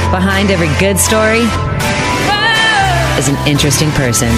Behind every good story is an interesting person.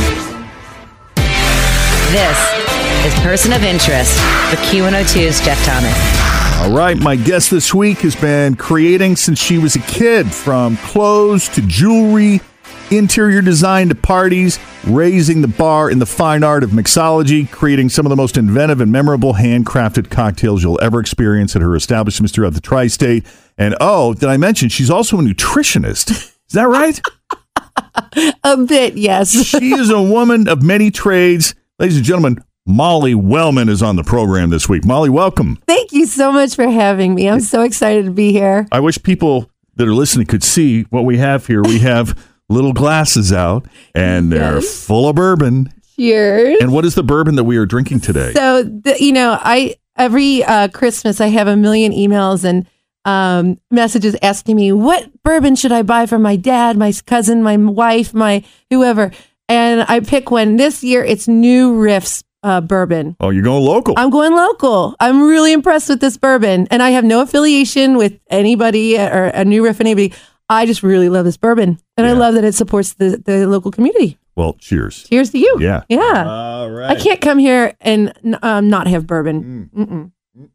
This is Person of Interest with Q102's Jeff Thomas. All right, my guest this week has been creating since she was a kid, from clothes to jewelry, interior design to parties, raising the bar in the fine art of mixology, creating some of the most inventive and memorable handcrafted cocktails you'll ever experience at her establishments throughout the tri-state. And did I mention she's also a nutritionist? Is that right? A bit, yes. She is a woman of many trades. Ladies and gentlemen, Molly Wellman is on the program this week. Molly, welcome. Thank you so much for having me. I'm so excited to be here. I wish people that are listening could see what we have here. We have little glasses out, and they're full of bourbon. Cheers. And what is the bourbon that we are drinking today? So, every Christmas, I have a million emails and messages asking me, what bourbon should I buy for my dad, my cousin, my wife, my whoever? And I pick one. This year, it's New Riff's bourbon. Oh, you're going local. I'm going local. I'm really impressed with this bourbon. And I have no affiliation with anybody or a New Riff or anybody. I just really love this bourbon. And I love that it supports the local community. Well, cheers. Cheers to you. Yeah. Yeah. All right. I can't come here and not have bourbon.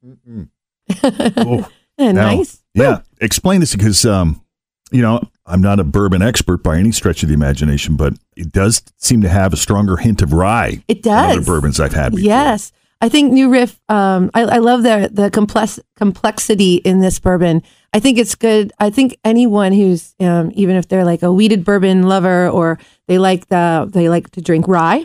Oh, nice. Yeah. Explain this because, I'm not a bourbon expert by any stretch of the imagination, but it does seem to have a stronger hint of rye. It does. Than other bourbons I've had before. Yes. I think New Riff, I love the complexity in this bourbon. I think it's good. I think anyone who's, even if they're like a weeded bourbon lover, or they like to drink rye,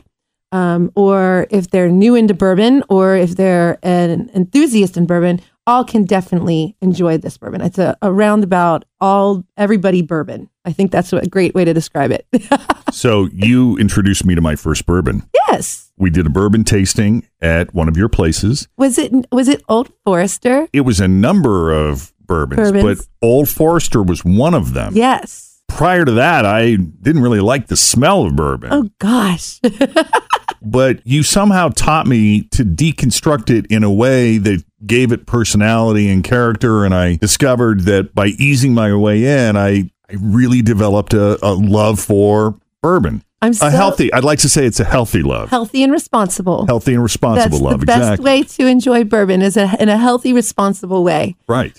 or if they're new into bourbon, or if they're an enthusiast in bourbon, all can definitely enjoy this bourbon. It's a roundabout everybody bourbon. I think that's a great way to describe it. So you introduced me to my first bourbon. Yes. We did a bourbon tasting at one of your places. Was it Old Forester? It was a number of bourbons, but Old Forester was one of them. Yes. Prior to that, I didn't really like the smell of bourbon. Oh, gosh. But you somehow taught me to deconstruct it in a way that gave it personality and character, and I discovered that by easing my way in, I really developed a love for bourbon. I'd like to say it's a healthy love. Healthy and responsible. Healthy and responsible love, the best way to enjoy bourbon is in a healthy, responsible way. Right.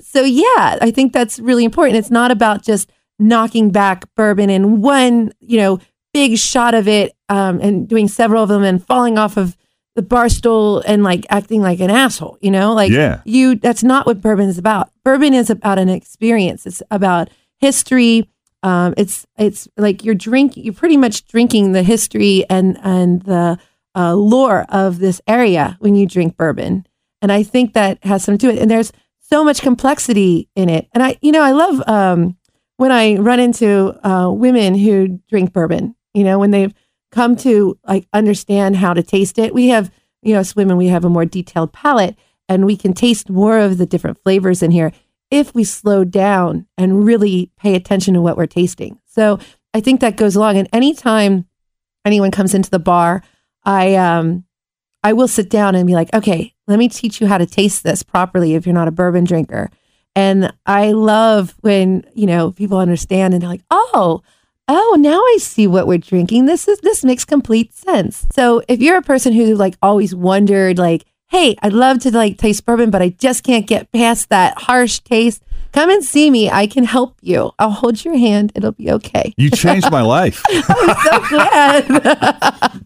I think that's really important. It's not about just knocking back bourbon in one, big shot of it, and doing several of them and falling off of the bar stool and like acting like an asshole, that's not what bourbon is about. Bourbon is about an experience. It's about history. It's like you're pretty much drinking the history and the lore of this area when you drink bourbon. And I think that has something to it. And there's so much complexity in it. And I love when I run into women who drink bourbon, when they've come to like understand how to taste it. We have, as women, we have a more detailed palate, and we can taste more of the different flavors in here if we slow down and really pay attention to what we're tasting. So I think that goes along. And anytime anyone comes into the bar, I will sit down and be like, okay, let me teach you how to taste this properly if you're not a bourbon drinker. And I love when, people understand and they're like, oh, now I see what we're drinking. This makes complete sense. So if you're a person who like always wondered like, hey, I'd love to like taste bourbon, but I just can't get past that harsh taste, come and see me. I can help you. I'll hold your hand. It'll be okay. You changed my life. I'm so glad.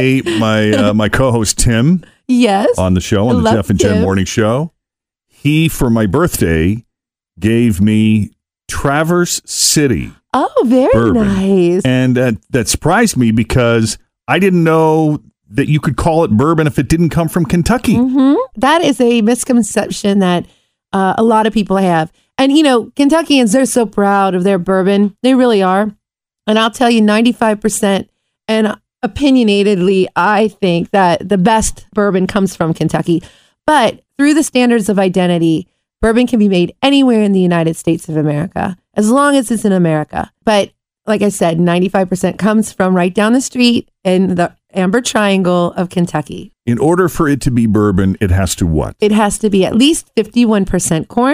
my co-host Tim, yes, on the show, on the Jeff and Jen Morning Show, he, for my birthday, gave me Traverse City. Oh, very bourbon. Nice. And that surprised me because I didn't know that you could call it bourbon if it didn't come from Kentucky. Mm-hmm. That is a misconception that a lot of people have. And, Kentuckians, they're so proud of their bourbon. They really are. And I'll tell you 95%, and opinionatedly, I think that the best bourbon comes from Kentucky. But through the standards of identity, bourbon can be made anywhere in the United States of America, as long as it's in America. But like I said, 95% comes from right down the street in the Amber Triangle of Kentucky. In order for it to be bourbon, it has to what? It has to be at least 51% corn.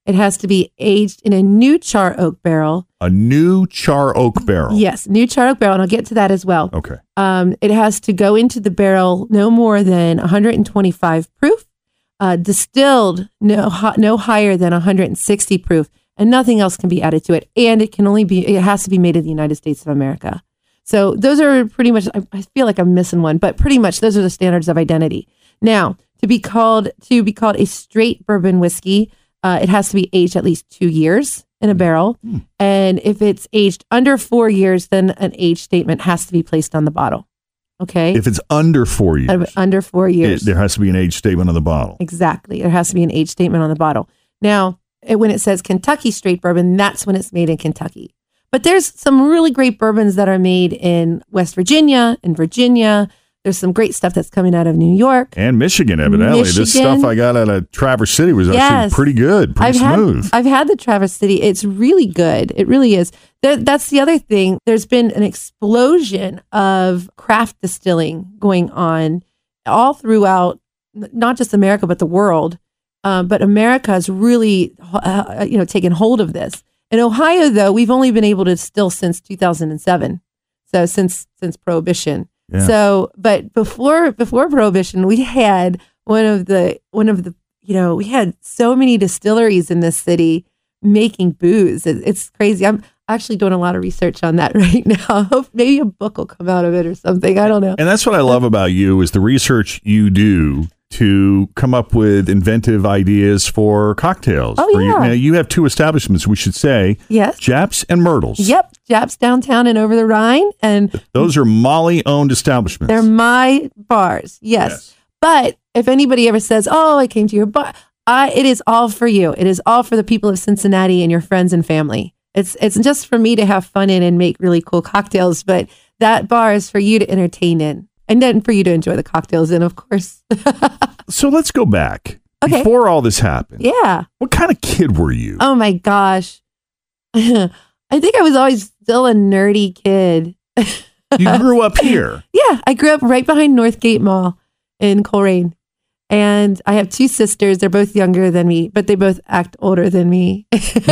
It has to be aged in a new char oak barrel. A new char oak barrel. Yes, new char oak barrel, and I'll get to that as well. Okay. It has to go into the barrel no more than 125 proof, distilled no higher than 160 proof, and nothing else can be added to it. And it has to be made in the United States of America. So those are pretty much, I feel like I'm missing one, but pretty much those are the standards of identity. Now, to be called a straight bourbon whiskey, it has to be aged at least 2 years in a barrel. And if it's aged under 4 years, then an age statement has to be placed on the bottle. Okay. If it's under 4 years. Under 4 years. There has to be an age statement on the bottle. Exactly. There has to be an age statement on the bottle. Now, when it says Kentucky straight bourbon, that's when it's made in Kentucky. But there's some really great bourbons that are made in West Virginia and Virginia. There's some great stuff that's coming out of New York. And Michigan, evidently. This stuff I got out of Traverse City was actually pretty good, pretty smooth. I've had the Traverse City. It's really good. It really is. That's the other thing. There's been an explosion of craft distilling going on all throughout, not just America, but the world. But America has really taken hold of this. In Ohio, though, we've only been able to distill since 2007. So since Prohibition. Yeah. So, but before Prohibition, we had one of the we had so many distilleries in this city making booze. It's crazy. I'm actually doing a lot of research on that right now. I hope maybe a book will come out of it or something. I don't know. And that's what I love about you is the research you do to come up with inventive ideas for cocktails. Oh, yeah. Now, you have two establishments, we should say. Yes. Japs and Myrtles. Yep. Japs downtown and over the Rhine. And those are Molly-owned establishments. They're my bars. Yes. But if anybody ever says, oh, I came to your bar, it is all for you. It is all for the people of Cincinnati and your friends and family. It's just for me to have fun in and make really cool cocktails. But that bar is for you to entertain in. And then for you to enjoy the cocktails in, of course. So let's go back. Okay. Before all this happened. Yeah. What kind of kid were you? Oh, my gosh. I think I was always still a nerdy kid. You grew up here. Yeah. I grew up right behind Northgate Mall in Coleraine. And I have two sisters. They're both younger than me, but they both act older than me.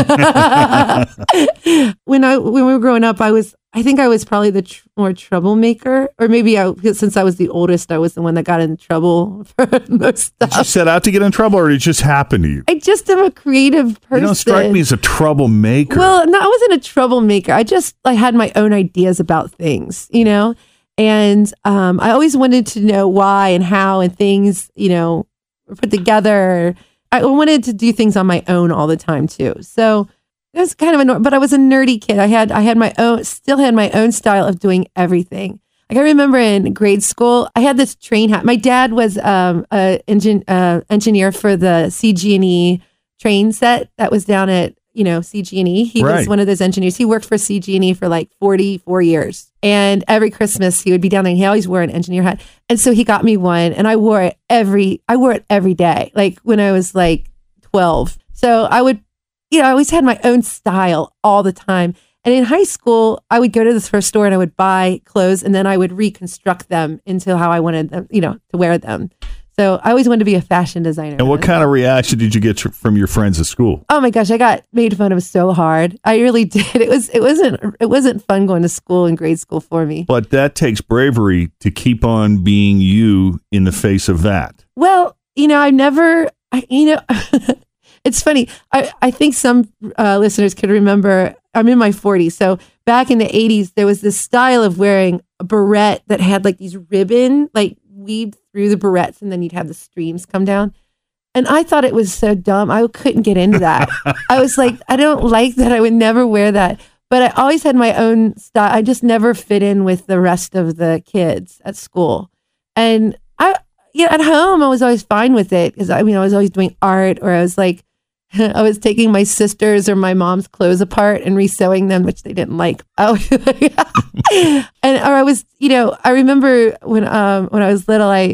When we were growing up, I think I was probably the more troublemaker, or maybe since I was the oldest, I was the one that got in trouble for most stuff. Did you set out to get in trouble, or did it just happen to you? I just am a creative person. You don't strike me as a troublemaker. Well, no, I wasn't a troublemaker. I had my own ideas about things, and I always wanted to know why and how and things, were put together. I wanted to do things on my own all the time too. So it was kind of but I was a nerdy kid. I had my own, still had my own style of doing everything. Like I remember in grade school, I had this train hat. My dad was an engineer for the CG&E train set that was down at CG&E. He was one of those engineers. He worked for CG&E for like 44 years. And every Christmas he would be down there and he always wore an engineer hat. And so he got me one and I wore it every day, like when I was like 12. So I would, I always had my own style all the time. And in high school, I would go to the thrift store and I would buy clothes and then I would reconstruct them into how I wanted them, to wear them. So I always wanted to be a fashion designer. And what kind of reaction did you get from your friends at school? Oh my gosh, I got made fun of so hard. I really did. It wasn't fun going to school in grade school for me. But that takes bravery to keep on being you in the face of that. Well, it's funny. I think some listeners could remember, I'm in my 40s. So back in the 80s, there was this style of wearing a beret that had like these ribbon, like weaved through the barrettes, and then you'd have the streams come down. And I thought it was so dumb. I couldn't get into that. I was like, I don't like that. I would never wear that. But I always had my own style. I just never fit in with the rest of the kids at school. And at home, I was always fine with it because I was always doing art, or I was like, I was taking my sister's or my mom's clothes apart and resewing them, which they didn't like. I remember when I was little, I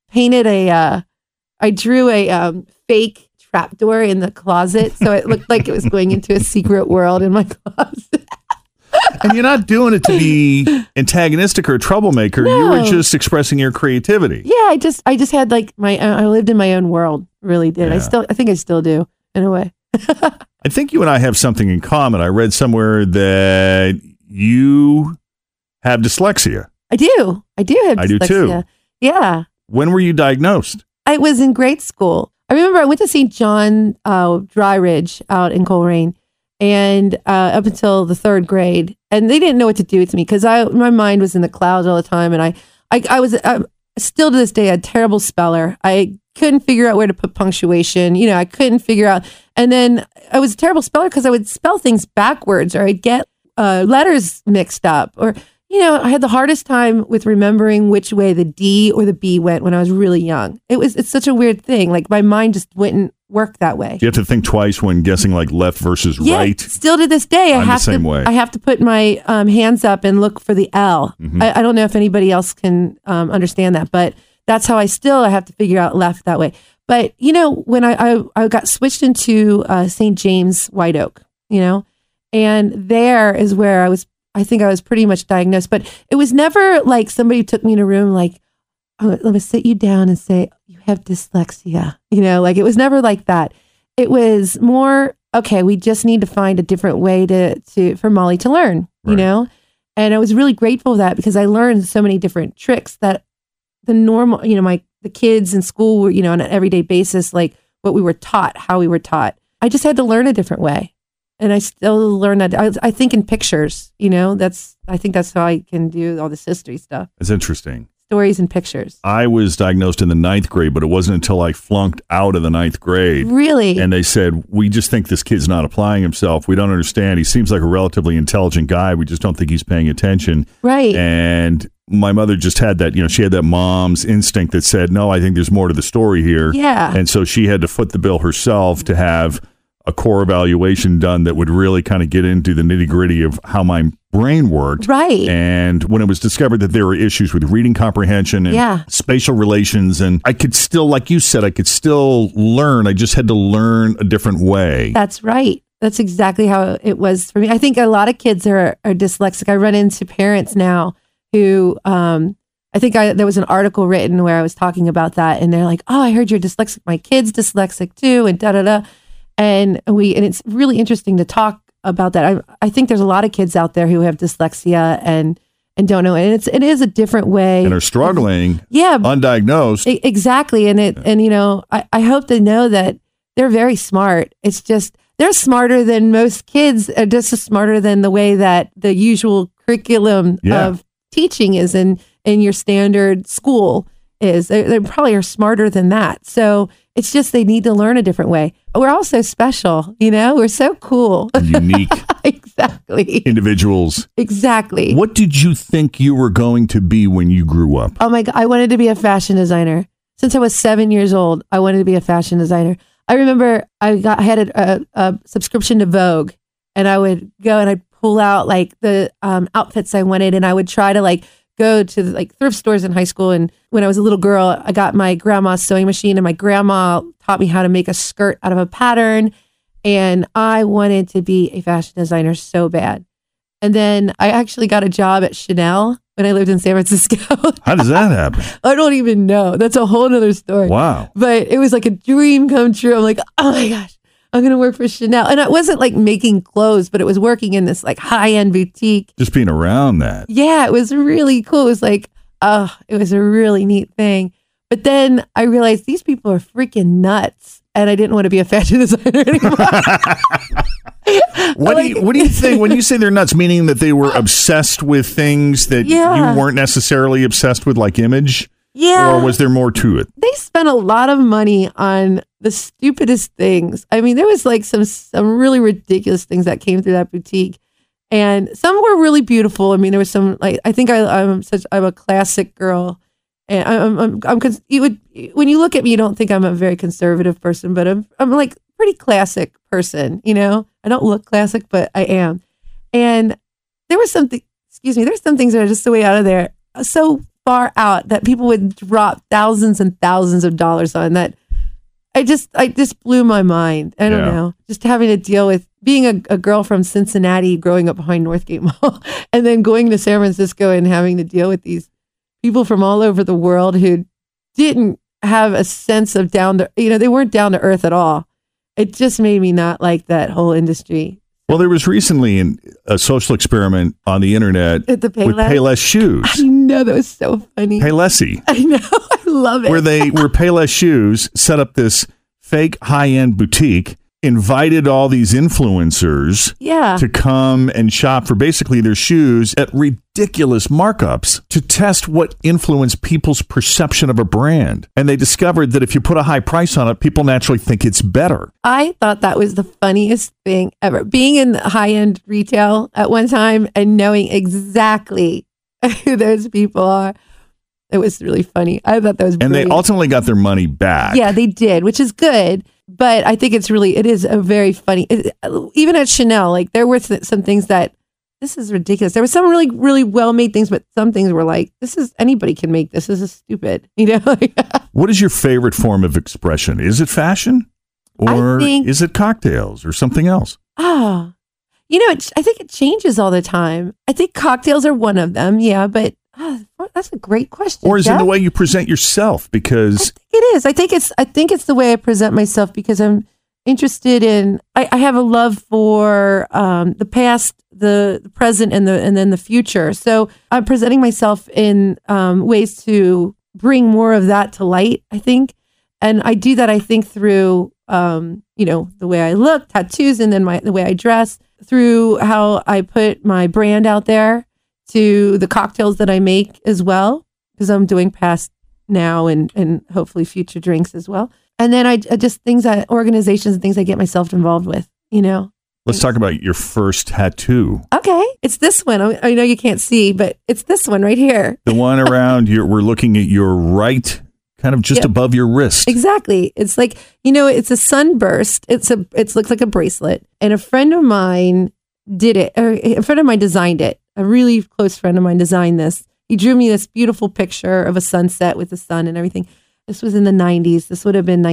drew a fake trapdoor in the closet, so it looked like it was going into a secret world in my closet. And you're not doing it to be antagonistic or a troublemaker. No. You were just expressing your creativity. Yeah, I just had like I lived in my own world. Really did. Yeah. I think I still do in a way. I think you and I have something in common. I read somewhere that you have dyslexia. I do. I do have dyslexia. I do too. Yeah. When were you diagnosed? I was in grade school. I remember I went to St. John Dry Ridge out in Coleraine, and up until the third grade, and they didn't know what to do with me because my mind was in the clouds all the time, and I was still to this day a terrible speller. I couldn't figure out where to put punctuation. I couldn't figure out, and then I was a terrible speller because I would spell things backwards, or I'd get letters mixed up, or I had the hardest time with remembering which way the D or the B went when I was really young. It's such a weird thing. Like my mind just wouldn't work that way. Do you have to think twice when guessing like left versus right? Still to this day, I'm the same way. I have to put my hands up and look for the L. Mm-hmm. I don't know if anybody else can understand that, but that's how I have to figure out left that way. But when I got switched into St. James White Oak, and there is where I think I was pretty much diagnosed, but it was never like somebody took me in a room like, oh, let me sit you down and say, you have dyslexia. Like it was never like that. It was more, okay, we just need to find a different way for Molly to learn, Right. And I was really grateful for that because I learned so many different tricks that the normal, the kids in school were, on an everyday basis, like what we were taught, how we were taught. I just had to learn a different way. And I still learn that. I think in pictures, I think that's how I can do all this history stuff. It's interesting. Stories and pictures. I was diagnosed in the 9th grade, but it wasn't until I flunked out of the 9th grade. Really? And they said, we just think this kid's not applying himself. We don't understand. He seems like a relatively intelligent guy. We just don't think he's paying attention. Right. And my mother just had that, she had that mom's instinct that said, no, I think there's more to the story here. Yeah. And so she had to foot the bill herself to have a core evaluation done that would really kind of get into the nitty gritty of how my brain worked. Right. And when it was discovered that there were issues with reading comprehension and spatial relations, and I could still, like you said, I could still learn. I just had to learn a different way. That's right. That's exactly how it was for me. I think a lot of kids are dyslexic. I run into parents now who, I think there was an article written where I was talking about that, and they're like, oh, I heard you're dyslexic. My kid's dyslexic too, and da-da-da. And it's really interesting to talk about that. I think there's a lot of kids out there who have dyslexia and don't know, and it is a different way, and are struggling, undiagnosed. Exactly, and I hope they know that they're very smart. It's just they're smarter than most kids, just smarter than the way that the usual curriculum of teaching is in your standard school is. They probably are smarter than that. So it's just they need to learn a different way. We're all so special, we're so cool. Unique. Exactly. Individuals. Exactly. What did you think you were going to be when you grew up? Oh my God, I wanted to be a fashion designer. Since I was 7 years old, I wanted to be a fashion designer. I remember I had a subscription to Vogue, and I would go and I'd pull out like the outfits I wanted, and I would try to go to like thrift stores in high school. And when I was a little girl, I got my grandma's sewing machine, and my grandma taught me how to make a skirt out of a pattern. And I wanted to be a fashion designer so bad. And then I actually got a job at Chanel when I lived in San Francisco. How does that happen? I don't even know. That's a whole nother story. Wow. But it was like a dream come true. I'm like, oh my gosh, I'm going to work for Chanel. And it wasn't like making clothes, but it was working in this like high-end boutique. Just being around that. Yeah, it was really cool. It was like, it was a really neat thing. But then I realized these people are freaking nuts, and I didn't want to be a fashion designer anymore. What do you think when you say they're nuts? Meaning that they were obsessed with things that you weren't necessarily obsessed with, like image? Yeah. Or was there more to it? They spent a lot of money on the stupidest things. I mean, there was like some really ridiculous things that came through that boutique, and some were really beautiful. I mean, there was some like I think I'm a classic girl, and when you look at me, you don't think I'm a very conservative person, but I'm like pretty classic person. I don't look classic, but I am. And there's some things that are just so way out of there, so far out that people would drop thousands and thousands of dollars on that. I just blew my mind. I don't know. Just having to deal with being a girl from Cincinnati, growing up behind Northgate Mall, and then going to San Francisco and having to deal with these people from all over the world who didn't have a sense of they weren't down to earth at all. it just made me not like that whole industry. Well, there was recently a social experiment on the internet At the with Payless? Payless shoes. I know, that was so funny. Paylessy. I know, I love it. Where Payless shoes set up this fake high-end boutique, invited all these influencers to come and shop for basically their shoes at ridiculous markups to test what influenced people's perception of a brand. And they discovered that if you put a high price on it, people naturally think it's better. I thought that was the funniest thing ever. Being in high-end retail at one time and knowing exactly who those people are. It was really funny. I thought that was brilliant. And they ultimately got their money back. Yeah, they did, which is good. But I think it is a very funny, even at Chanel, like there were some things that, this is ridiculous. There were some really, really well-made things, but some things were like, anybody can make this. This is stupid. What is your favorite form of expression? Is it fashion? Or is it cocktails or something else? I think it changes all the time. I think cocktails are one of them. Yeah, but that's a great question. Or is Jeff? it the way you present yourself? Because it is. I think it's the way I present myself because I'm interested in. I have a love for the past, the present, and then the future. So I'm presenting myself in ways to bring more of that to light. I think, and I do that. I think through the way I look, tattoos, and then the way I dress, through how I put my brand out there, to the cocktails that I make as well, because I'm doing past now and hopefully future drinks as well. And then I just organizations and things I get myself involved with, Let's talk about your first tattoo. Okay. It's this one. I know you can't see, but it's this one right here. The one around we're looking at your right, kind of just above your wrist. Exactly. It's like, it's a sunburst. It looks like a bracelet. And a friend of mine did it, or a friend of mine designed it. A really close friend of mine designed this. He drew me this beautiful picture of a sunset with the sun and everything. This was in the 90s. This would have been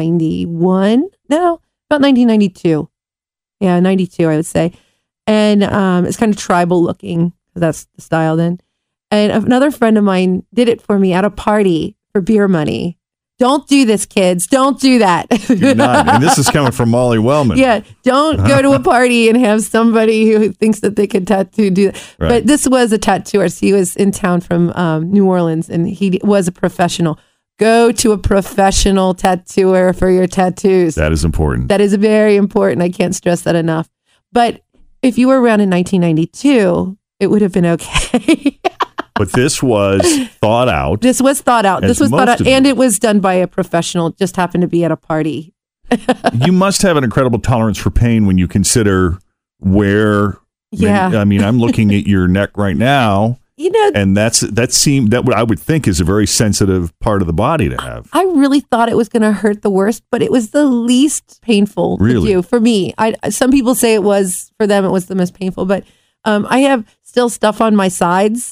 1991. No, about 1992. Yeah, 92, I would say. And it's kind of tribal looking. That's the style then. And another friend of mine did it for me at a party for beer money. Don't do this, kids. Don't do that. Do not. And this is coming from Molly Wellman. Yeah. Don't go to a party and have somebody who thinks that they can tattoo do that. Right. But this was a tattoo artist. He was in town from New Orleans and he was a professional. Go to a professional tattooer for your tattoos. That is important. That is very important. I can't stress that enough. But if you were around in 1992, it would have been okay. But this was thought out. This was thought out. And it was done by a professional. Just happened to be at a party. You must have an incredible tolerance for pain when you consider where. Yeah. I'm looking at your neck right now. And that I would think is a very sensitive part of the body to have. I really thought it was going to hurt the worst, but it was the least painful to do for me. Some people say it was for them. It was the most painful, but I have still stuff on my sides.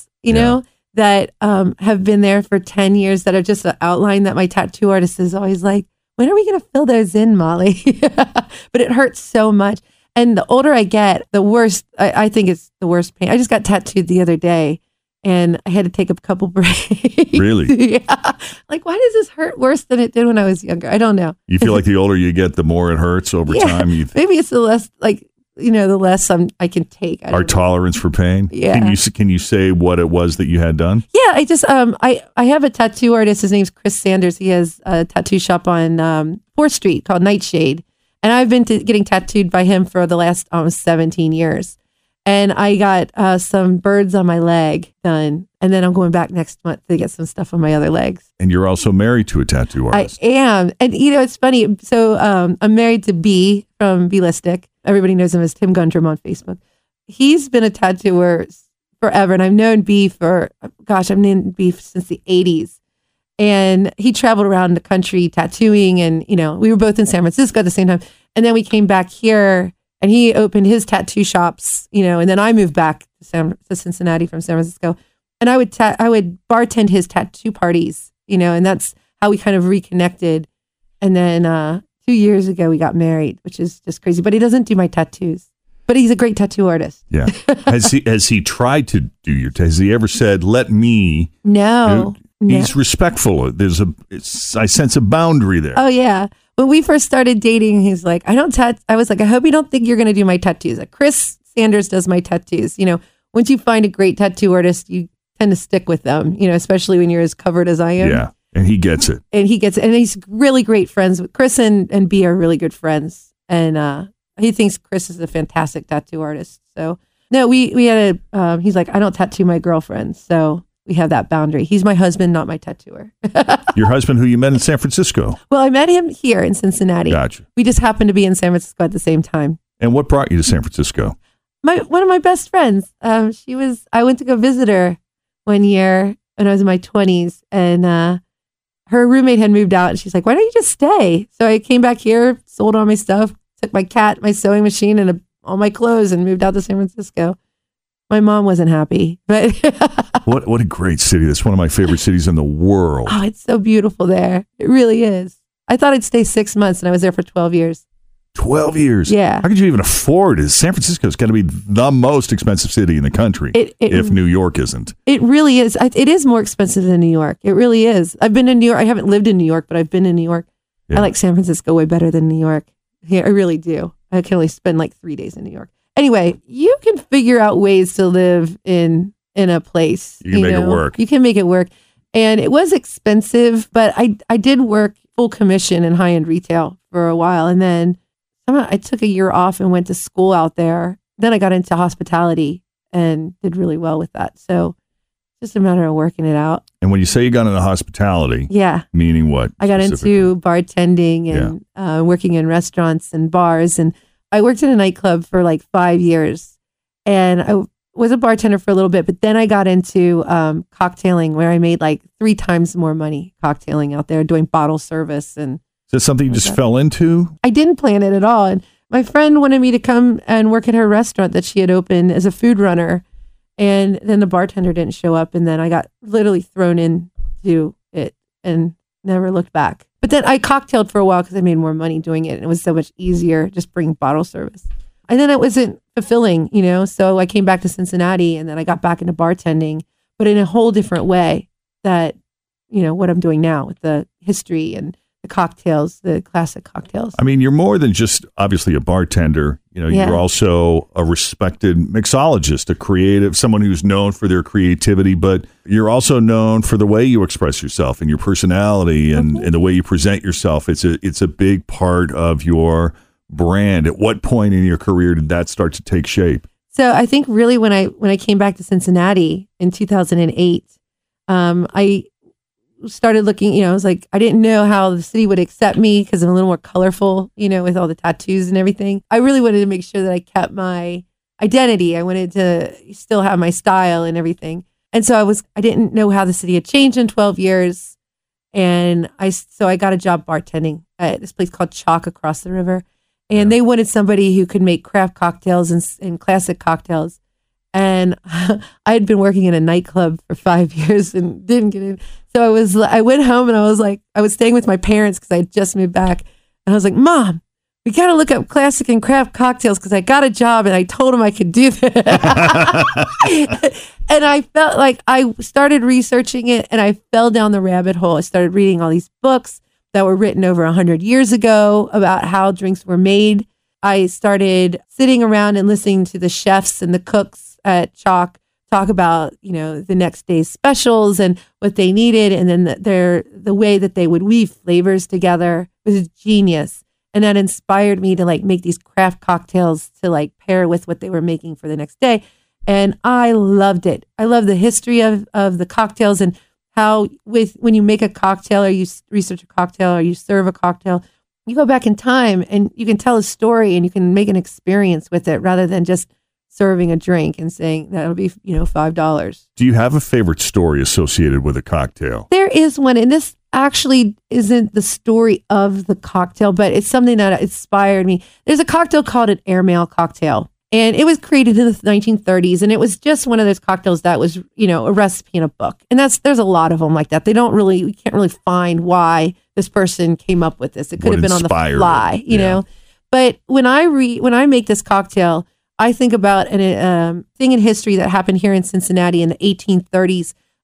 That have been there for 10 years that are just an outline that my tattoo artist is always like, when are we going to fill those in, Molly? But it hurts so much. And the older I get, the worse, I think it's the worst pain. I just got tattooed the other day and I had to take a couple breaks. Really? Yeah. Like, why does this hurt worse than it did when I was younger? I don't know. You feel like the older you get, the more it hurts over time. Maybe it's the less, the less I can take. Our tolerance for pain. Yeah. Can you say what it was that you had done? Yeah, I just I have a tattoo artist. His name's Chris Sanders. He has a tattoo shop on 4th Street called Nightshade, and I've been getting tattooed by him for the last 17 years. And I got some birds on my leg done, and then I'm going back next month to get some stuff on my other legs. And you're also married to a tattoo artist. I am, and it's funny. So I'm married to B from Bealistic. Everybody knows him as Tim Gundrum on Facebook. He's been a tattooer forever, and I've known B I've known B since the 80s. And he traveled around the country tattooing, and we were both in San Francisco at the same time. And then we came back here, and he opened his tattoo shops, and then I moved back to Cincinnati from San Francisco, and I would bartend his tattoo parties, and that's how we kind of reconnected. And then 2 years ago, we got married, which is just crazy. But he doesn't do my tattoos. But he's a great tattoo artist. Yeah. Has he tried to do your tattoos? Has he ever said, "Let me"? No. He's respectful. I sense a boundary there. Oh yeah. when we first started dating, he's like, I was like, I hope you don't think you're going to do my tattoos. Like, Chris Sanders does my tattoos. Once you find a great tattoo artist, you tend to stick with them, especially when you're as covered as I am. Yeah. And he gets it. And he's really great friends with Chris and B are really good friends. And he thinks Chris is a fantastic tattoo artist. So no, we had he's like, I don't tattoo my girlfriends. So we have that boundary. He's my husband, not my tattooer. Your husband who you met in San Francisco. Well, I met him here in Cincinnati. Gotcha. We just happened to be in San Francisco at the same time. And what brought you to San Francisco? One of my best friends. I went to go visit her one year when I was in my 20s, and her roommate had moved out, and she's like, why don't you just stay? So I came back here, sold all my stuff, took my cat, my sewing machine, and all my clothes, and moved out to San Francisco. My mom wasn't happy, but what a great city. That's one of my favorite cities in the world. Oh, it's so beautiful there. It really is. I thought I'd stay 6 months, and I was there for 12 years. 12 years? Yeah. How could you even afford it? San Francisco's got to be the most expensive city in the country, if New York isn't. It really is. It is more expensive than New York. It really is. I've been to New York. I haven't lived in New York, but I've been in New York. Yeah. I like San Francisco way better than New York. Yeah, I really do. I can only spend like 3 days in New York. Anyway, you can figure out ways to live in a place. You can make it work. You can make it work. And it was expensive, but I did work full commission in high-end retail for a while. And then I took a year off and went to school out there. Then I got into hospitality and did really well with that. So it's just a matter of working it out. And when you say you got into hospitality, yeah, meaning what? I got into bartending and working in restaurants and bars. And I worked in a nightclub for like 5 years. And I was a bartender for a little bit, but then I got into cocktailing, where I made like 3 times more money cocktailing out there, doing bottle service. And is that something you just fell into? I didn't plan it at all. And my friend wanted me to come and work at her restaurant that she had opened as a food runner. And then the bartender didn't show up. And then I got literally thrown into it and never looked back. But then I cocktailed for a while because I made more money doing it. And it was so much easier just bringing bottle service. And then it wasn't fulfilling, so I came back to Cincinnati, and then I got back into bartending, but in a whole different way that, what I'm doing now with the history and the cocktails, the classic cocktails. I mean, you're more than just obviously a bartender. You're also a respected mixologist, a creative, someone who's known for their creativity, but you're also known for the way you express yourself and your personality and the way you present yourself. It's a big part of your brand. At what point in your career did that start to take shape? So I think really when I came back to Cincinnati in 2008, I started looking, I was like, I didn't know how the city would accept me because I'm a little more colorful, with all the tattoos and everything. I really wanted to make sure that I kept my identity. I wanted to still have my style and everything. And so I didn't know how the city had changed in 12 years. And I got a job bartending at this place called Chalk across the river. And they wanted somebody who could make craft cocktails and classic cocktails. And I had been working in a nightclub for 5 years and didn't get in. So I went home and I was staying with my parents because I had just moved back. And I was like, Mom, we got to look up classic and craft cocktails because I got a job and I told them I could do that. And I felt like I started researching it and I fell down the rabbit hole. I started reading all these books that were written over 100 years ago about how drinks were made. I started sitting around and listening to the chefs and the cooks at Chalk talk about, the next day's specials and what they needed. And then the way that they would weave flavors together was genius. And that inspired me to make these craft cocktails to pair with what they were making for the next day. And I loved it. I love the history of the cocktails and how when you make a cocktail or you research a cocktail or you serve a cocktail, you go back in time and you can tell a story and you can make an experience with it rather than just serving a drink and saying that'll be, $5. Do you have a favorite story associated with a cocktail? There is one, and this actually isn't the story of the cocktail, but it's something that inspired me. There's a cocktail called an airmail cocktail, and it was created in the 1930s, and it was just one of those cocktails that was, a recipe in a book. And there's a lot of them like that. We can't really find why this person came up with this. It could have been on the fly, you know. But when I make this cocktail, I think about a thing in history that happened here in Cincinnati in the 1830s.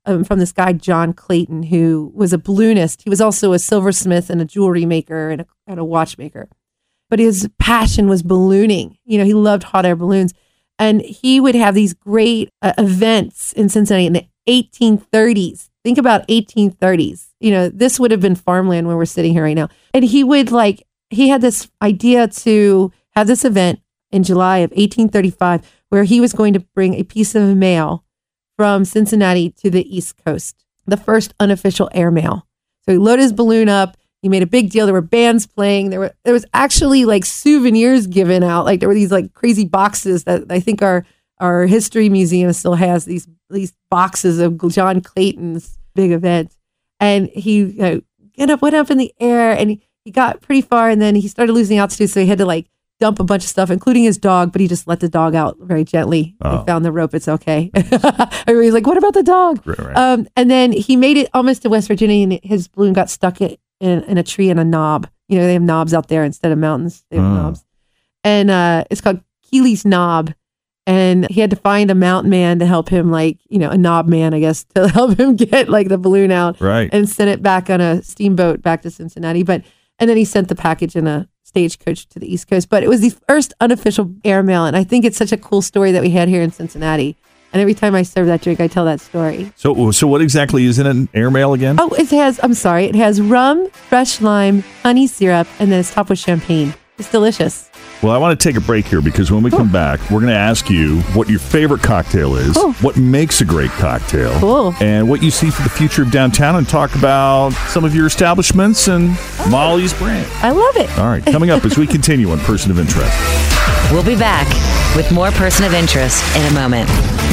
from this guy, John Clayton, who was a balloonist. He was also a silversmith and a jewelry maker and a watchmaker. But his passion was ballooning. He loved hot air balloons. And he would have these great events in Cincinnati in the 1830s. Think about 1830s. This would have been farmland when we're sitting here right now. And he had this idea to have this event in July of 1835 where he was going to bring a piece of mail from Cincinnati to the East Coast, the first unofficial airmail. So he loaded his balloon up. He made a big deal. There were bands playing. There was actually like souvenirs given out. Like there were these like crazy boxes that I think our history museum still has these boxes of John Clayton's big event. And he went up in the air and he got pretty far and then he started losing altitude. So he had to like dump a bunch of stuff, including his dog, but he just let the dog out very gently. Oh. He found the rope. It's okay. Everybody's like, what about the dog? Right. And then he made it almost to West Virginia and his balloon got stuck in a tree in a knob. They have knobs out there instead of mountains. They have knobs. And it's called Keely's Knob. And he had to find a mountain man to help him, a knob man, I guess, to help him get the balloon out. Right. And send it back on a steamboat back to Cincinnati. And then he sent the package in a stagecoach to the East Coast. But it was the first unofficial airmail. And I think it's such a cool story that we had here in Cincinnati. And every time I serve that drink, I tell that story. So what exactly is in an airmail again? Oh, it has rum, fresh lime, honey syrup, and then it's topped with champagne. It's delicious. Well, I want to take a break here because when we come back, we're going to ask you what your favorite cocktail is, what makes a great cocktail, and what you see for the future of downtown, and talk about some of your establishments and Molly's brand. I love it. All right, coming up as we continue on Person of Interest. We'll be back with more Person of Interest in a moment.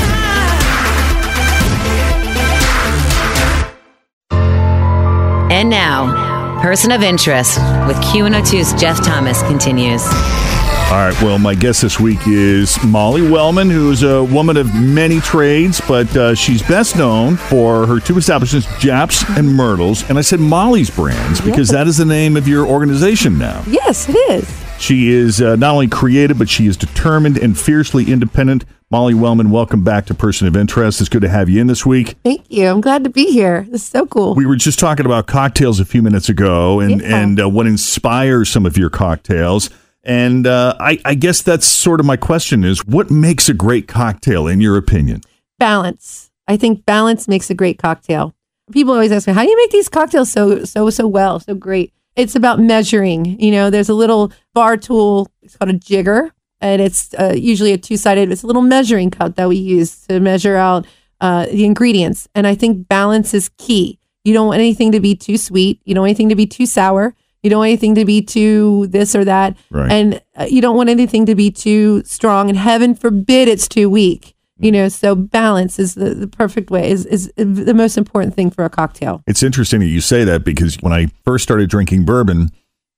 And now, Person of Interest with Q102's Jeff Thomas continues. All right, well, my guest this week is Molly Wellman, who is a woman of many trades, but she's best known for her two establishments, Japs and Myrtles. And I said Molly's Brands because that is the name of your organization now. Yes, it is. She is not only creative, but she is determined and fiercely independent. Molly Wellman, welcome back to Person of Interest. It's good to have you in this week. Thank you. I'm glad to be here. This is so cool. We were just talking about cocktails a few minutes ago and what inspires some of your cocktails. And I guess that's sort of my question is, what makes a great cocktail in your opinion? Balance. I think balance makes a great cocktail. People always ask me, how do you make these cocktails so well, so great? It's about measuring. There's a little bar tool. It's called a jigger. And it's usually a two-sided, it's a little measuring cup that we use to measure out the ingredients. And I think balance is key. You don't want anything to be too sweet. You don't want anything to be too sour. You don't want anything to be too this or that. Right. And you don't want anything to be too strong. And heaven forbid it's too weak. So balance is the perfect way, is the most important thing for a cocktail. It's interesting that you say that because when I first started drinking bourbon,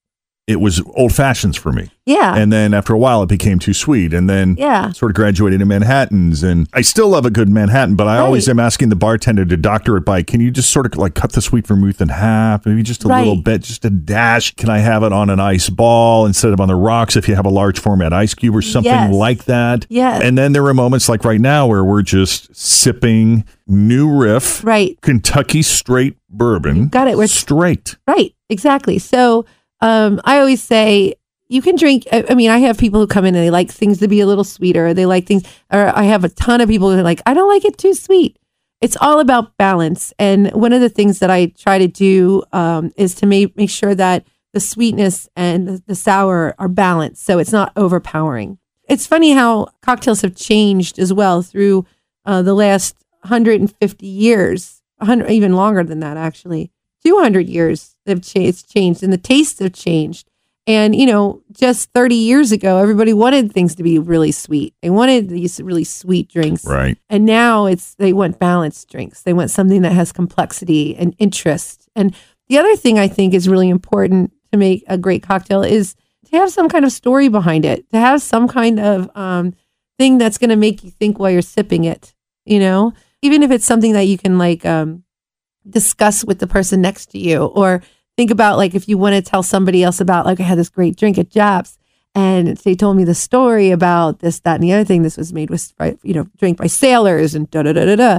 it was old fashions for me. Yeah. And then after a while, it became too sweet. And then sort of graduated to Manhattans. And I still love a good Manhattan, but I always am asking the bartender to doctor it by, can you just sort of cut the sweet vermouth in half? Maybe just a little bit, just a dash. Can I have it on an ice ball instead of on the rocks if you have a large format ice cube or something like that? Yes. And then there are moments like right now where we're just sipping New Riff, Kentucky straight bourbon. You got it. We're straight. Right. Exactly. So I always say you can drink. I mean, I have people who come in and they like things to be a little sweeter. They like things, or I have a ton of people who are like, I don't like it too sweet. It's all about balance. And one of the things that I try to do is to make sure that the sweetness and the sour are balanced. So it's not overpowering. It's funny how cocktails have changed as well through the last 150 years, 100, even longer than that, actually. 200 years it's changed and the tastes have changed. And, just 30 years ago, everybody wanted things to be really sweet. They wanted these really sweet drinks. Right. And now they want balanced drinks. They want something that has complexity and interest. And the other thing I think is really important to make a great cocktail is to have some kind of story behind it, to have some kind of thing that's going to make you think while you're sipping it, even if it's something that you can discuss with the person next to you, or think about if you want to tell somebody else about I had this great drink at Japs and they told me the story about this, that, and the other thing. This was made with drink by sailors and da da da da da.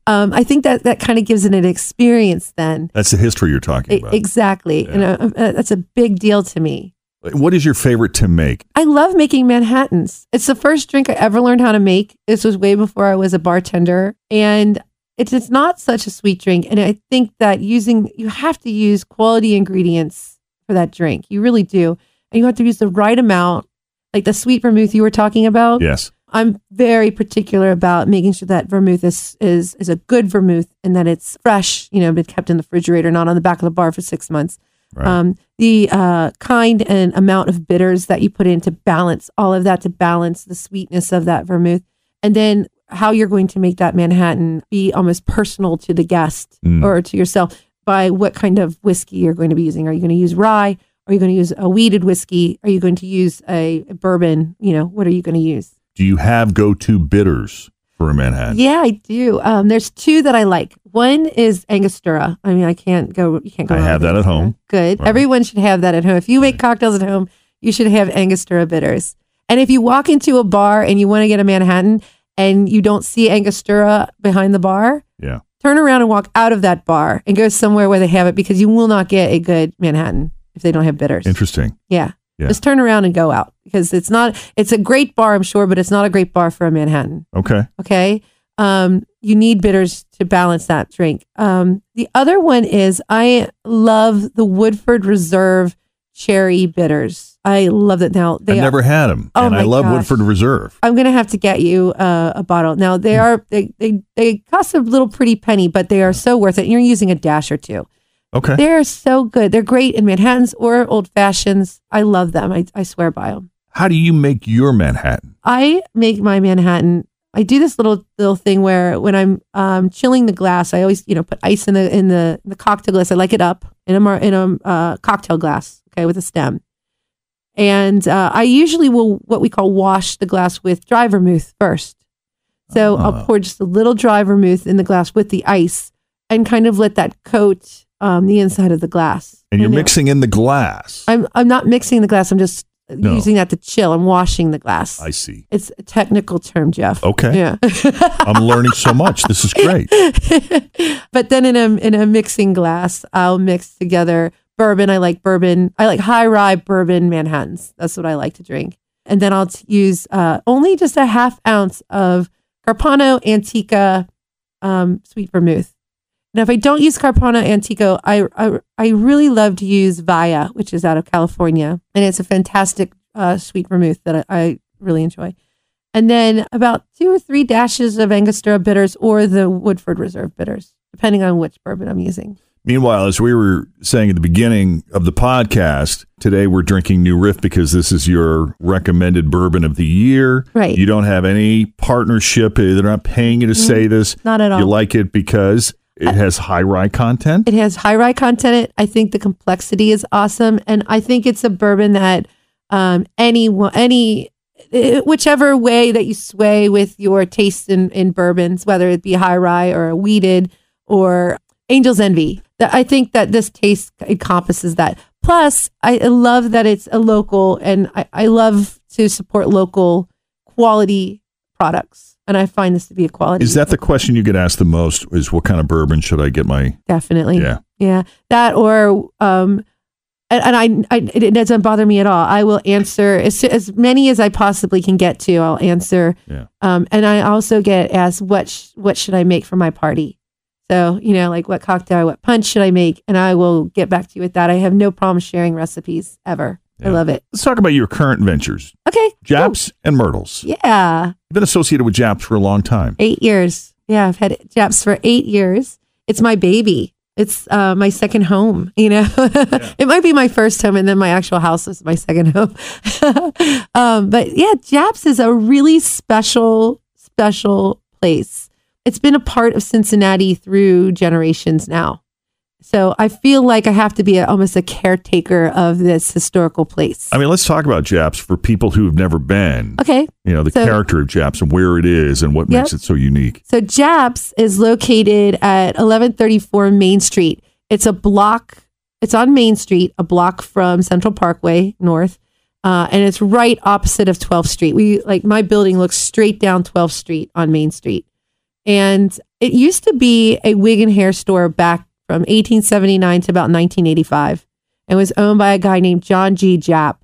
I think that kind of gives it an experience then. That's the history you're talking about. Exactly. Yeah. And that's a big deal to me. What is your favorite to make? I love making Manhattans. It's the first drink I ever learned how to make. This was way before I was a bartender. And it's not such a sweet drink. And I think that you have to use quality ingredients for that drink. You really do. And you have to use the right amount, like the sweet vermouth you were talking about. Yes. I'm very particular about making sure that vermouth is a good vermouth and that it's fresh, been kept in the refrigerator, not on the back of the bar for 6 months. Right. The kind and amount of bitters that you put in to balance all of that, to balance the sweetness of that vermouth. And then how you're going to make that Manhattan be almost personal to the guest or to yourself by what kind of whiskey you're going to be using. Are you going to use rye? Are you going to use a wheated whiskey? Are you going to use a bourbon? What are you going to use? Do you have go-to bitters for a Manhattan? Yeah, I do. There's two that I like. One is Angostura. I mean, you can't go. I have that at home. Good. Right. Everyone should have that at home. If you make cocktails at home, you should have Angostura bitters. And if you walk into a bar and you want to get a Manhattan and you don't see Angostura behind the bar, yeah, turn around and walk out of that bar and go somewhere where they have it, because you will not get a good Manhattan if they don't have bitters. Interesting. Yeah. Yeah. Just turn around and go out, because it's a great bar, I'm sure, but it's not a great bar for a Manhattan. Okay. Okay. You need bitters to balance that drink. The other one is, I love the Woodford Reserve cherry bitters. I love it. Now I've never had them, and I love Woodford Reserve. I'm gonna have to get you a bottle. Now they cost a little pretty penny, but they are so worth it. And you're using a dash or two. Okay. They're so good. They're great in Manhattans or old fashions. I love them. I swear by them. How do you make your Manhattan? I make my Manhattan. I do this little thing where when I'm chilling the glass, I always put ice in the cocktail glass. I like it up in a cocktail glass, okay, with a stem. And I usually will what we call wash the glass with dry vermouth first. So I'll pour just a little dry vermouth in the glass with the ice and kind of let that coat the inside of the glass. And you're mixing in the glass. I'm not mixing the glass. I'm just using that to chill. I'm washing the glass. I see. It's a technical term, Jeff. Okay. Yeah. I'm learning so much. This is great. But then in a mixing glass, I'll mix together bourbon. I like bourbon. I like high rye bourbon Manhattans. That's what I like to drink. And then I'll use only just a half ounce of Carpano Antica sweet vermouth. Now, if I don't use Carpano Antico, I really love to use Vaya, which is out of California. And it's a fantastic sweet vermouth that I really enjoy. And then about 2 or 3 dashes of Angostura bitters or the Woodford Reserve bitters, depending on which bourbon I'm using. Meanwhile, as we were saying at the beginning of the podcast, today we're drinking New Riff because this is your recommended bourbon of the year. Right. You don't have any partnership. They're not paying you to say this. Not at all. You like it because it has high rye content? It has high rye content. I think the complexity is awesome. And I think it's a bourbon that whichever way that you sway with your taste in bourbons, whether it be high rye or a wheated or Angel's Envy, I think that this taste encompasses that. Plus, I love that it's a local, and I love to support local quality products. And I find this to be a quality. Is that the question you get asked the most, is what kind of bourbon should I get my... Definitely. Yeah. That or... it doesn't bother me at all. I will answer as many as I possibly can get to. I'll answer. Yeah. And I also get asked, what should I make for my party? So, like what cocktail, what punch should I make? And I will get back to you with that. I have no problem sharing recipes ever. Yeah. I love it. Let's talk about your current ventures. Okay. Japs and Myrtles. Yeah. You've been associated with Japs for a long time. 8 years. Yeah, I've had Japs for 8 years. It's my baby. It's my second home, Yeah. It might be my first home, and then my actual house is my second home. But yeah, Japs is a really special place. It's been a part of Cincinnati through generations now. So I feel like I have to be almost a caretaker of this historical place. I mean, let's talk about Japs for people who have never been. Okay. The character of Japs and where it is and what makes it so unique. So Japs is located at 1134 Main Street. It's a block. It's on Main Street, a block from Central Parkway North. And it's right opposite of 12th Street. My building looks straight down 12th Street on Main Street. And It used to be a wig and hair store back from 1879 to about 1985. It was owned by a guy named John G. Japp.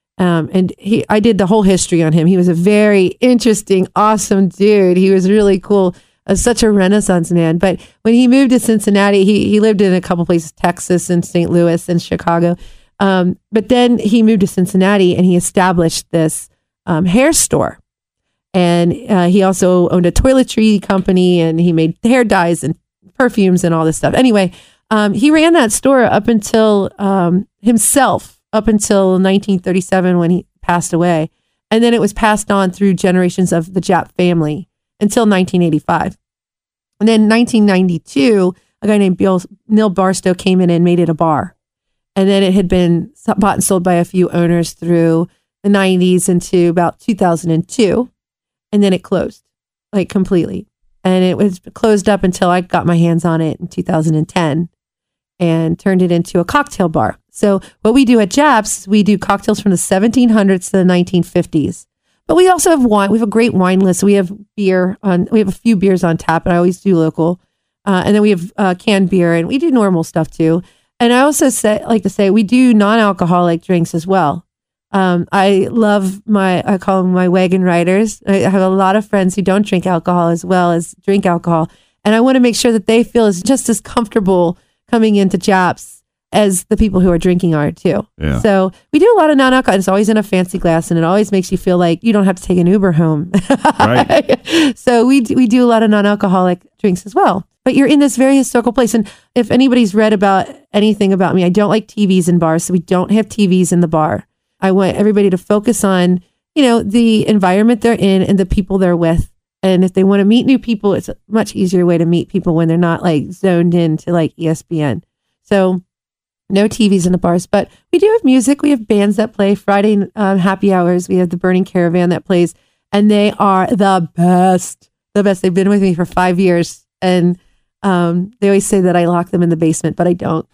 I did the whole history on him. He was a very interesting, awesome dude. He was really cool. Such a Renaissance man. But when he moved to Cincinnati, he lived in a couple places, Texas and St. Louis and Chicago. But then he moved to Cincinnati and he established this hair store. And he also owned a toiletry company and he made hair dyes and perfumes and all this stuff. Anyway, he ran that store up until himself, up until 1937 when he passed away. And then it was passed on through generations of the Japp family until 1985. And then 1992, a guy named Neil Barstow came in and made it a bar. And then it had been bought and sold by a few owners through the 90s into about 2002. And then it closed, like completely. And it was closed up until I got my hands on it in 2010 and turned it into a cocktail bar. So what we do at Japp's, we do cocktails from the 1700s to the 1950s. But we also have wine. We have a great wine list. We have beer on. We have a few beers on tap, and I always do local. And then we have canned beer, and we do normal stuff too. And I also like to say we do non-alcoholic drinks as well. I love I call them my wagon riders. I have a lot of friends who don't drink alcohol as well as drink alcohol. And I want to make sure that they feel just as comfortable coming into Japp's as the people who are drinking are too. Yeah. So we do a lot of non-alcohol. It's always in a fancy glass and it always makes you feel like you don't have to take an Uber home. Right. So we do a lot of non-alcoholic drinks as well. But you're in this very historical place. And if anybody's read about anything about me, I don't like TVs in bars. So we don't have TVs in the bar. I want everybody to focus on, the environment they're in and the people they're with. And if they want to meet new people, it's a much easier way to meet people when they're not like zoned into like ESPN. So no TVs in the bars, but we do have music. We have bands that play Friday happy hours. We have the Burning Caravan that plays, and they are the best. The best. They've been with me for 5 years, and they always say that I lock them in the basement, but I don't.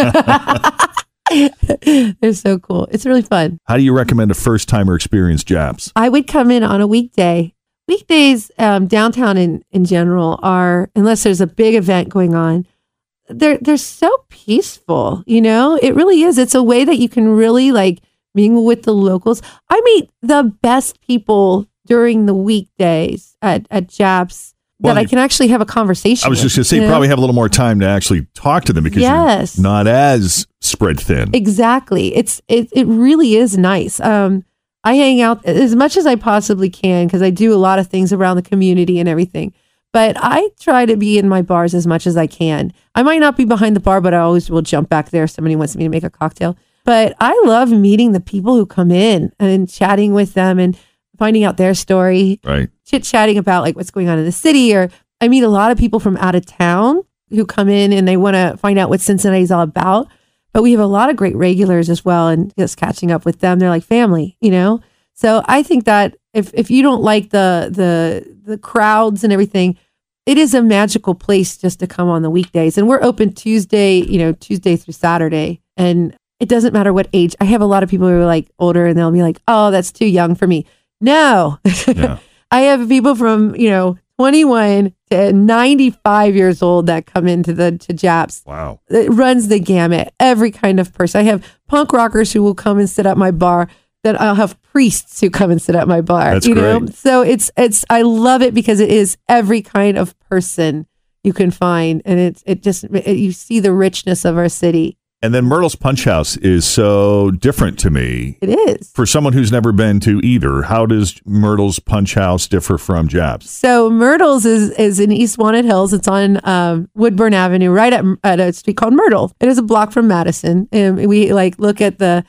They're so cool. It's really fun. How do you recommend a first-timer experience Japp's? I would come in on a weekday. Weekdays downtown in general are, unless there's a big event going on, they're so peaceful, It really is. It's a way that you can really like mingle with the locals. I meet the best people during the weekdays at Japp's that I can actually have a conversation with. I was just going to say, you probably have a little more time to actually talk to them because you're not as spread thin. Exactly. It really is nice. I hang out as much as I possibly can because I do a lot of things around the community and everything. But I try to be in my bars as much as I can. I might not be behind the bar, but I always will jump back there if somebody wants me to make a cocktail. But I love meeting the people who come in and chatting with them and finding out their story. Right. Chit-chatting about like what's going on in the city. Or I meet a lot of people from out of town who come in and they want to find out what Cincinnati's all about. But we have a lot of great regulars as well, and just catching up with them. They're like family, So I think that if you don't like the crowds and everything, it is a magical place just to come on the weekdays. And we're open Tuesday through Saturday. And it doesn't matter what age. I have a lot of people who are like older and they'll be like, oh, that's too young for me. No. Yeah. I have people from, 21 to 95 years old that come into to Japp's. Wow. It runs the gamut. Every kind of person. I have punk rockers who will come and sit at my bar. Then I'll have priests who come and sit at my bar. That's great. So it's I love it because it is every kind of person you can find, and you see the richness of our city. And then Myrtle's Punch House is so different to me. It is. For someone who's never been to either, how does Myrtle's Punch House differ from Japp's? So Myrtle's is in East Walnut Hills. It's on Woodburn Avenue, right at a street called Myrtle. It is a block from Madison, and we look at the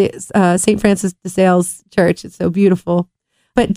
St. Francis de Sales Church. It's so beautiful. But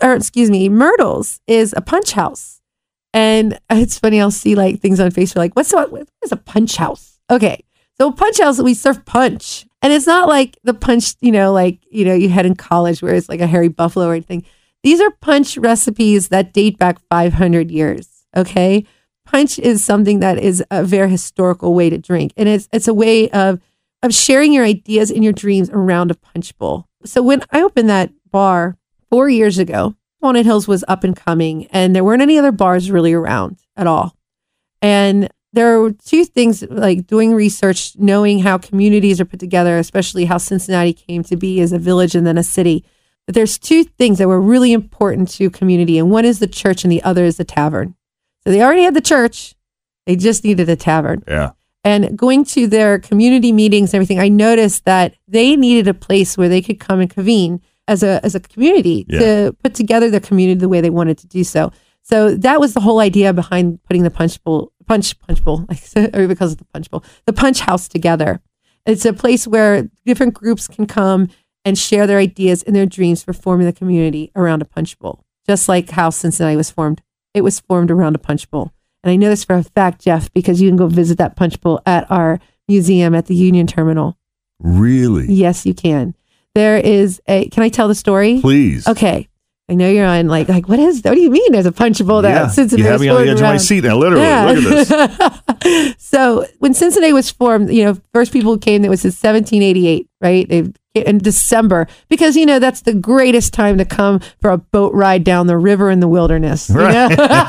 Myrtle's is a punch house. And it's funny, I'll see things on Facebook like, what is a punch house? Okay. So punch house, we serve punch. And it's not like the punch, you had in college where it's like a hairy buffalo or anything. These are punch recipes that date back 500 years. Okay. Punch is something that is a very historical way to drink. And it's a way of sharing your ideas and your dreams around a punch bowl. So when I opened that bar 4 years ago, Walnut Hills was up and coming and there weren't any other bars really around. at all. And there are two things, like doing research, knowing how communities are put together, especially how Cincinnati came to be as a village and then a city. But there's two things that were really important to community. And one is the church and the other is the tavern. So they already had the church. They just needed a tavern. Yeah. And going to their community meetings and everything, I noticed that they needed a place where they could come and convene as a community to put together their community the way they wanted to do so. So that was the whole idea behind putting the punch bowl, or because of the punch house together. It's a place where different groups can come and share their ideas and their dreams for forming the community around a punch bowl. Just like how Cincinnati was formed. It was formed around a punch bowl. And I know this for a fact, Jeff, because you can go visit that punch bowl at our museum at the Union Terminal. Really? Yes, you can. There is can I tell the story? Please. Okay. I know you're on like what do you mean there's a punch bowl that Cincinnati you have me on the edge of my seat now, literally. Yeah. Look at this. So when Cincinnati was formed, first people who came, it was in 1788, right? In December, because, that's the greatest time to come for a boat ride down the river in the wilderness. Right.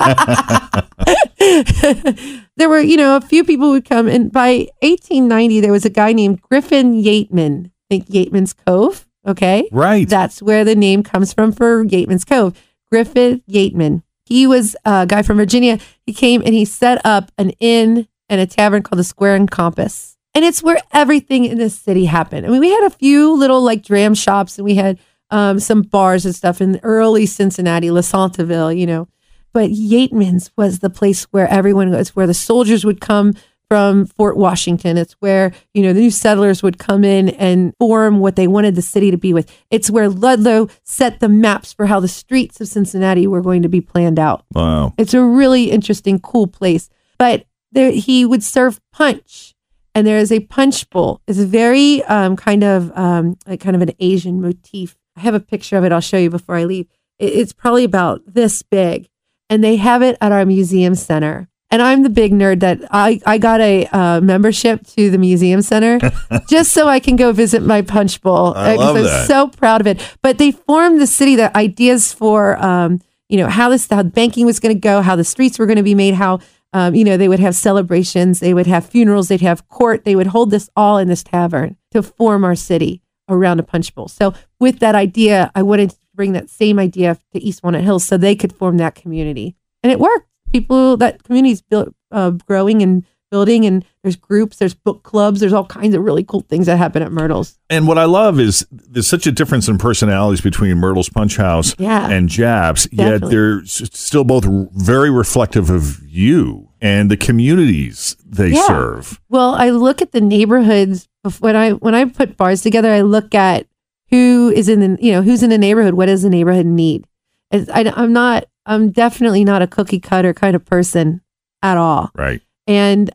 There were, a few people would come. And by 1890, there was a guy named Griffin Yateman. Think Yateman's Cove. Okay. Right. That's where the name comes from for Yateman's Cove. Griffin Yateman. He was a guy from Virginia. He came and he set up an inn and a tavern called the Square and Compass. And it's where everything in the city happened. I mean, we had a few little like dram shops and we had some bars and stuff in early Cincinnati, LaSanteville, But Yateman's was the place where everyone goes, where the soldiers would come from Fort Washington. It's where, the new settlers would come in and form what they wanted the city to be with. It's where Ludlow set the maps for how the streets of Cincinnati were going to be planned out. Wow. It's a really interesting, cool place. But he would serve punch. And there is a punch bowl. It's very kind of an Asian motif. I have a picture of it. I'll show you before I leave. It's probably about this big. And they have it at our museum center. And I'm the big nerd that I got a membership to the museum center just so I can go visit my punch bowl. I love that. I'm so proud of it. But they formed the city, the ideas for, how banking was going to go, how the streets were going to be made, how they would have celebrations, they would have funerals, they'd have court, they would hold this all in this tavern to form our city around a punch bowl. So with that idea, I wanted to bring that same idea to East Walnut Hills so they could form that community. And it worked. That community's built, growing and building, and there's groups, there's book clubs, there's all kinds of really cool things that happen at Myrtle's. And what I love is there's such a difference in personalities between Myrtle's Punch House and Jab's, yet they're still both very reflective of you and the communities they serve. Well, I look at the neighborhoods when I put bars together. I look at who's in the neighborhood. What does the neighborhood need? I'm definitely not a cookie cutter kind of person at all. Right. And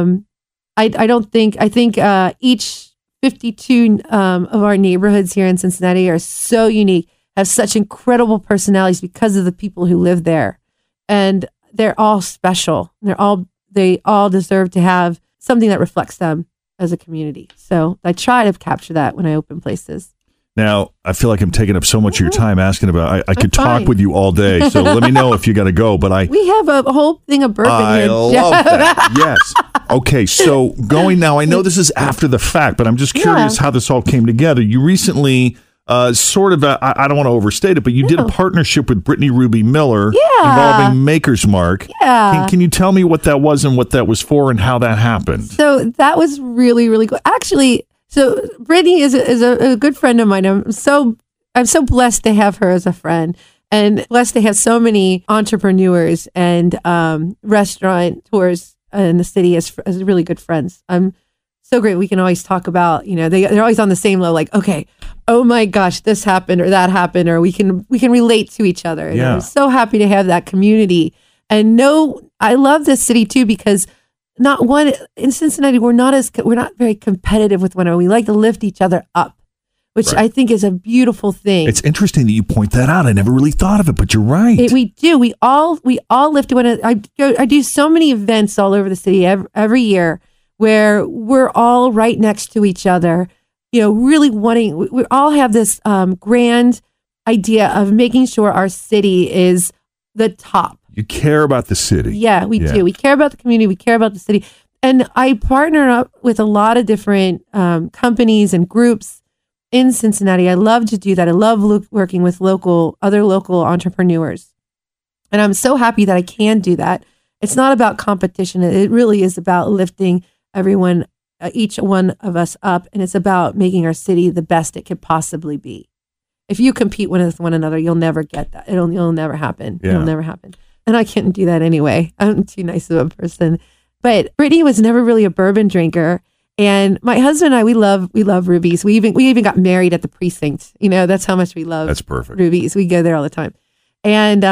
I think each 52 of our neighborhoods here in Cincinnati are so unique, have such incredible personalities because of the people who live there. And they're all special. They all deserve to have something that reflects them as a community. So I try to capture that when I open places. Now, I feel like I'm taking up so much of your time asking about, I could talk with you all day, so let me know if you got to go, but we have a whole thing of bourbon here. I love that. Yes. Okay, so going now, I know this is after the fact, but I'm just curious how this all came together. You recently, I don't want to overstate it, but you did a partnership with Brittany Ruby Miller involving Maker's Mark. Yeah. Can you tell me what that was and what that was for and how that happened? So that was really, really cool. Actually, so Brittany is a good friend of mine. I'm so blessed to have her as a friend, and blessed to have so many entrepreneurs and restaurateurs in the city as really good friends. I'm so great. We can always talk about, they're always on the same level. Like, okay, oh my gosh, this happened or that happened, or we can relate to each other. And I'm so happy to have that community. And I love this city too because. In Cincinnati, we're not very competitive with one another. We like to lift each other up, which I think is a beautiful thing. It's interesting that you point that out. I never really thought of it, but you're right. We do. We all lift one another. I do so many events all over the city every year where we're all right next to each other. Really we all have this grand idea of making sure our city is the top. You care about the city. Yeah, we do. We care about the community. We care about the city. And I partner up with a lot of different companies and groups in Cincinnati. I love to do that. I love working with other local entrepreneurs. And I'm so happy that I can do that. It's not about competition. It really is about lifting everyone, each one of us up. And it's about making our city the best it could possibly be. If you compete with one another, you'll never get that. It'll never happen. Yeah. It'll never happen. And I couldn't do that anyway. I'm too nice of a person. But Brittany was never really a bourbon drinker. And my husband and I, we love Ruby's. We even got married at the precinct. That's how much we love. That's perfect. Ruby's. We go there all the time. And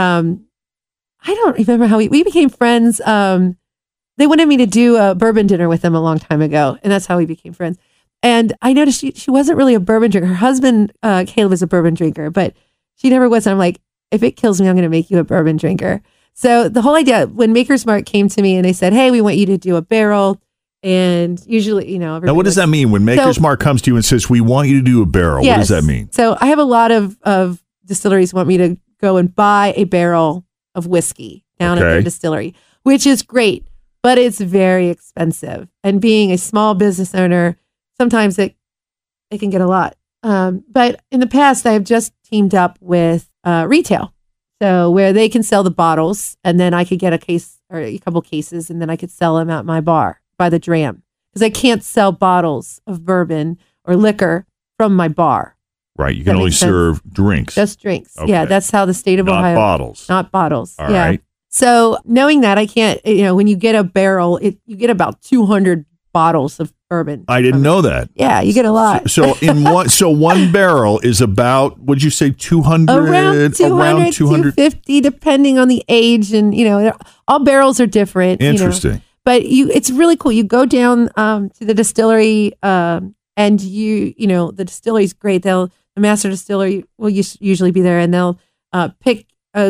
I don't remember how we became friends. They wanted me to do a bourbon dinner with them a long time ago, and that's how we became friends. And I noticed she wasn't really a bourbon drinker. Her husband, Caleb, is a bourbon drinker, but she never was. And I'm like, if it kills me, I'm going to make you a bourbon drinker. So the whole idea, when Maker's Mark came to me and they said, hey, we want you to do a barrel. And usually, now what does that mean when Maker's Mark comes to you and says, we want you to do a barrel? Yes. What does that mean? So I have a lot of distilleries want me to go and buy a barrel of whiskey down at their distillery, which is great, but it's very expensive. And being a small business owner, sometimes it can get a lot. But in the past, I have just teamed up with retail. So where they can sell the bottles and then I could get a case or a couple cases and then I could sell them at my bar by the dram. Because I can't sell bottles of bourbon or liquor from my bar. Right. You can only serve drinks. Just drinks. Okay. Yeah. That's how the state of Ohio. Not bottles. All right. So knowing that, I can't, when you get a barrel, you get about 200 bottles of bourbon. I didn't know that. Yeah, you get a lot. So one barrel is about, what'd you say, 200? Around 250, depending on the age. And, all barrels are different. Interesting. But it's really cool. You go down to the distillery and the distillery's great. The master distillery will usually be there and they'll pick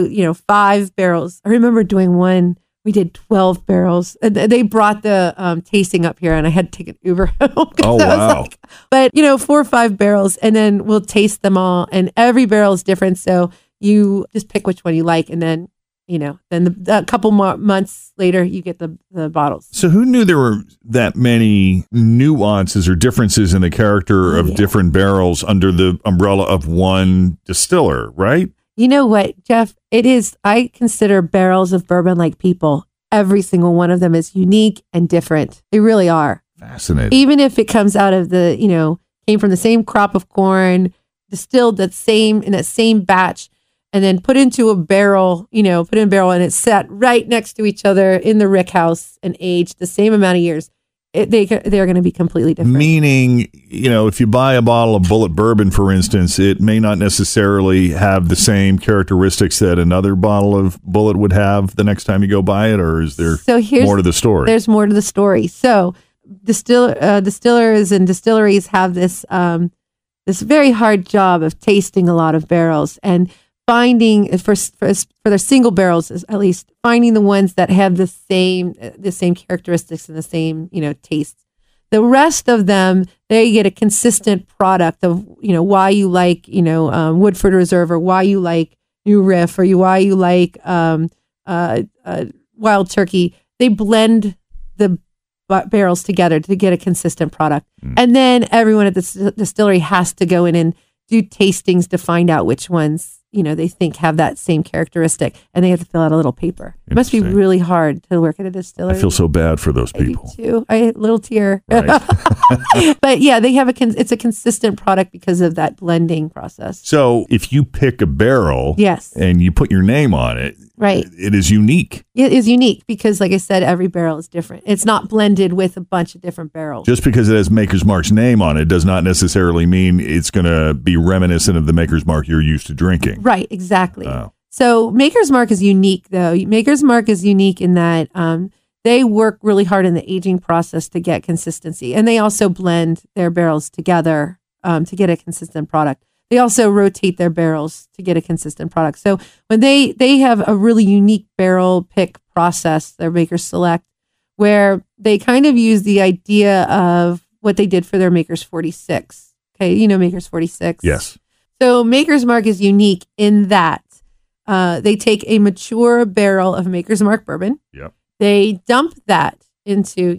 5 barrels. I remember doing one. We did 12 barrels. And they brought the tasting up here, and I had to take an Uber home. Oh, wow. But 4 or 5 barrels, and then we'll taste them all. And every barrel is different. So you just pick which one you like. And then, a couple more months later, you get the bottles. So who knew there were that many nuances or differences in the character of different barrels under the umbrella of one distiller, right? You know what, Jeff? I consider barrels of bourbon like people. Every single one of them is unique and different. They really are. Fascinating. Even if it comes out of came from the same crop of corn, distilled in that same batch, and then put into a barrel, and it's set right next to each other in the rick house and aged the same amount of years. They're going to be completely different. Meaning, if you buy a bottle of Bulleit bourbon, for instance, it may not necessarily have the same characteristics that another bottle of Bulleit would have the next time you go buy it, or is there more to the story? There's more to the story. So distillers and distilleries have this very hard job of tasting a lot of barrels and finding for their single barrels, at least finding the ones that have the same characteristics and the same tastes. The rest of them, they get a consistent product of why you like Woodford Reserve, or why you like New Riff, or why you like Wild Turkey. They blend the barrels together to get a consistent product, and then everyone at the distillery has to go in and do tastings to find out which ones they think have that same characteristic, and they have to fill out a little paper. It must be really hard to work at a distillery. I feel so bad for those people. I do too. A little tear. Right. But yeah, they have it's a consistent product because of that blending process. So if you pick a barrel, yes, and you put your name on it, right, it is unique. It is unique because, like I said, every barrel is different. It's not blended with a bunch of different barrels. Just because it has Maker's Mark's name on it does not necessarily mean it's going to be reminiscent of the Maker's Mark you're used to drinking. Right, exactly. So Maker's Mark is unique, though. Maker's Mark is unique in that they work really hard in the aging process to get consistency. And they also blend their barrels together to get a consistent product. They also rotate their barrels to get a consistent product. So when they have a really unique barrel pick process, their Maker's Select, where they kind of use the idea of what they did for their Maker's 46. Okay, Maker's 46? Yes. So Maker's Mark is unique in that They take a mature barrel of Maker's Mark bourbon. Yep. They dump that into,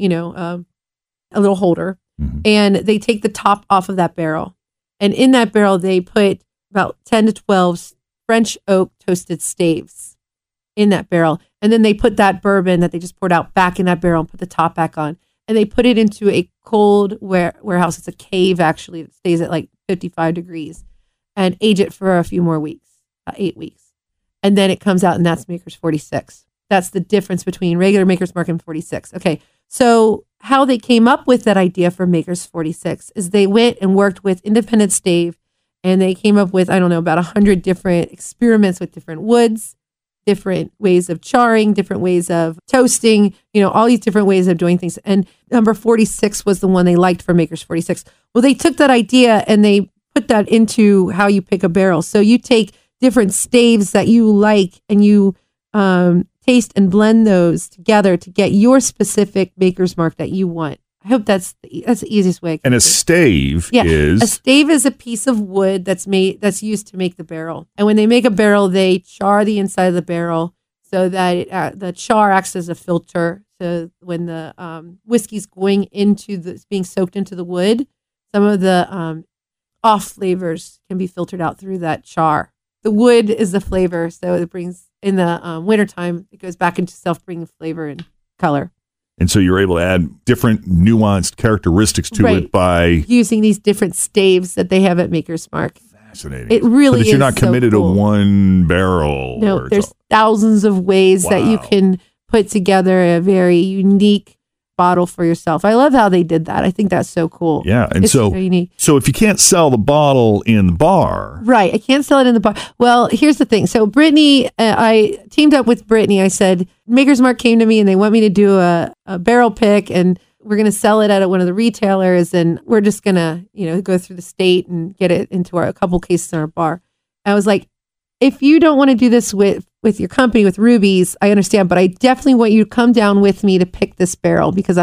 a little holder, and they take the top off of that barrel. And in that barrel, they put about 10 to 12 French oak toasted staves in that barrel. And then they put that bourbon that they just poured out back in that barrel and put the top back on. And they put it into a cold warehouse. It's a cave, actually. It stays at like 55 degrees. And age it for a few more weeks, 8 weeks. And then it comes out, and that's Maker's 46. That's the difference between regular Maker's Mark and 46. Okay, so how they came up with that idea for Maker's 46 is they went and worked with Independent Stave, and they came up with, about 100 different experiments with different woods, different ways of charring, different ways of toasting, all these different ways of doing things. And number 46 was the one they liked for Maker's 46. Well, they took that idea and they put that into how you pick a barrel. So you take different staves that you like and you taste and blend those together to get your specific Maker's Mark that you want. I hope that's the easiest way. And a stave is? A stave is a piece of wood that's used to make the barrel. And when they make a barrel, they char the inside of the barrel so that the char acts as a filter. So when the whiskey's going being soaked into the wood, some of the off flavors can be filtered out through that char. The wood is the flavor, so it brings, in the wintertime, it goes back into self-bringing flavor and color. And so you're able to add different nuanced characteristics to it by using these different staves that they have at Maker's Mark. Fascinating. It really is. But you're not committed to one barrel. No, there's thousands of ways that you can put together a very unique bottle for yourself. I love how they did that. I think that's so cool. Yeah, and it's very unique. So if you can't sell the bottle in the bar, right? I can't sell it in the bar. Well, here's the thing. So Brittany, I teamed up with Brittany. I said Maker's Mark came to me and they want me to do a barrel pick, and we're going to sell it at one of the retailers, and we're just going to go through the state and get it into a couple cases in our bar. I was like, if you don't want to do this with your company, with Ruby's, I understand, but I definitely want you to come down with me to pick this barrel because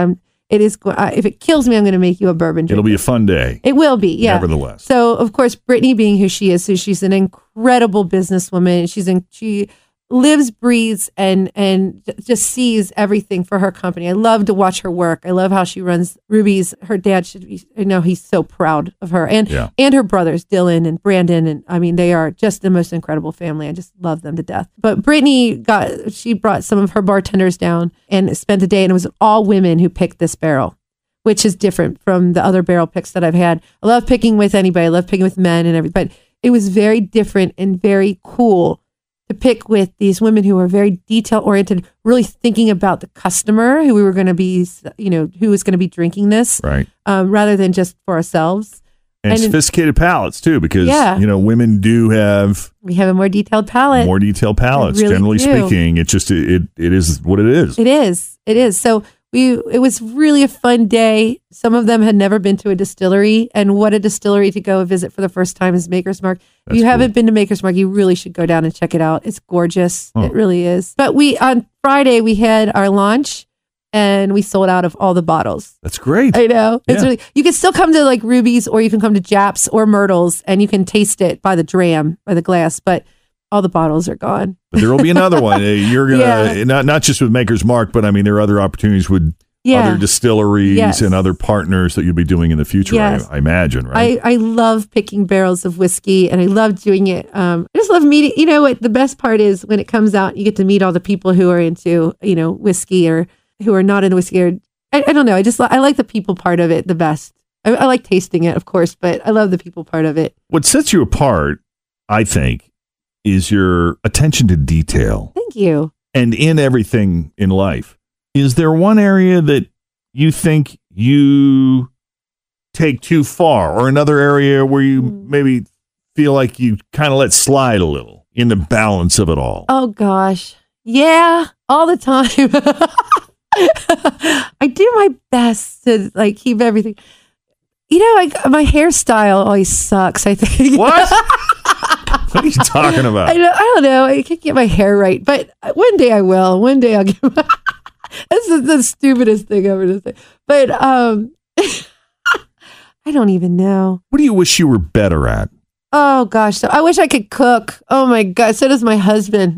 if it kills me, I'm going to make you a bourbon drinker. It'll be a fun day. It will be, yeah. Nevertheless. So, of course, Brittany being who she is, so she's an incredible businesswoman. She lives, breathes, and just sees everything for her company. I love to watch her work. I love how she runs Ruby's. Her dad he's so proud of her. And her brothers, Dylan and Brandon. And I mean, they are just the most incredible family. I just love them to death. But Brittany she brought some of her bartenders down and spent the day, and it was all women who picked this barrel, which is different from the other barrel picks that I've had. I love picking with anybody. I love picking with men and everything. But it was very different and very cool to pick with these women who are very detail oriented, really thinking about the customer who we were going to be, who was going to be drinking this, right? Rather than just for ourselves. And sophisticated palates too, because women do have a more detailed palate. More detailed palates, really generally speaking. It just it is what it is. It is. So it was really a fun day. Some of them had never been to a distillery, and what a distillery to go visit for the first time is Maker's Mark. If you haven't been to Maker's Mark, you really should go down and check it out. It's gorgeous. It really is. But on Friday, we had our launch, and we sold out of all the bottles. That's great. I know. It's really, you can still come to like Ruby's, or you can come to Japs or Myrtle's, and you can taste it by the dram, by the glass, but all the bottles are gone. But there will be another one. You're going to, not just with Maker's Mark, but I mean, there are other opportunities with other distilleries and other partners that you'll be doing in the future, I imagine, right? I love picking barrels of whiskey, and I love doing it. I just love meeting, what the best part is when it comes out, you get to meet all the people who are into, whiskey or who are not into whiskey. Or, I don't know. I like the people part of it the best. I like tasting it, of course, but I love the people part of it. What sets you apart, I think, is your attention to detail. Thank you. And in everything in life. Is there one area that you think you take too far, or another area where you maybe feel like you kind of let slide a little in the balance of it all? Oh, gosh. Yeah, all the time. I do my best to keep everything. My hairstyle always sucks, I think. What? What are you talking about? I don't know. I can't get my hair right, but one day I will. One day I'll get that's the stupidest thing ever to say. But I don't even know. What do you wish you were better at? Oh gosh, so I wish I could cook. Oh my God, so does my husband.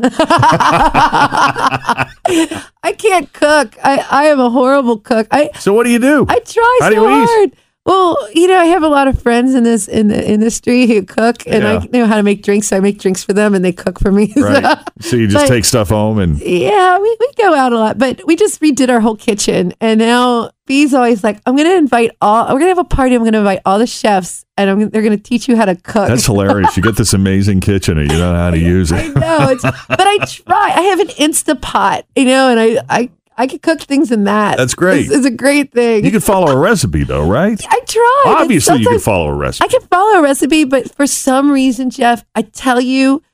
I can't cook. I am a horrible cook. So what do you do? I try How do so you eat? hard. Well, I have a lot of friends in the industry who cook, and Yeah. I know how to make drinks. So I make drinks for them, and they cook for me. Right. So you just But- take stuff home and Yeah, we go out a lot, but we just redid our whole kitchen, and now B's always like, we're gonna have a party. I'm gonna invite all the chefs, and they're gonna teach you how to cook. that's hilarious. You get this amazing kitchen and you don't know how to use I it. know, but I try. I have an Instapot, and I can cook things in that. That's great. It's a great thing. You can follow a recipe though, right? I try. but Obviously, you can sometimes follow a recipe. I can follow a recipe, but for some reason, Jeff, I tell you,